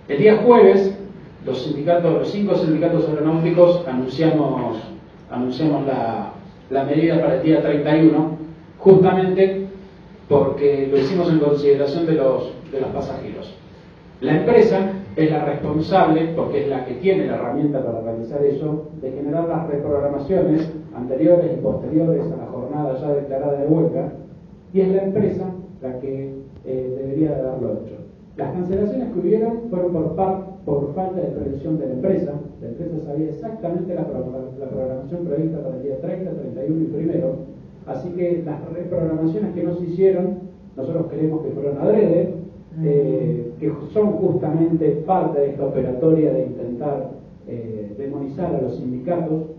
El día jueves, los 5 sindicatos aeronáuticos anunciamos la medida para el día 31, justamente porque lo hicimos en consideración de los pasajeros. La empresa es la responsable, porque es la que tiene la herramienta para realizar eso, de generar las reprogramaciones anteriores y posteriores a la jornada ya declarada de huelga, y es la empresa la que debería de haberlo hecho. Las cancelaciones que hubieron fueron por falta de previsión de la empresa. La empresa sabía exactamente la programación prevista para el día 30, 31 y 1, así que las reprogramaciones que no se hicieron, nosotros creemos que fueron adrede, que son justamente parte de esta operatoria de intentar demonizar a los sindicatos,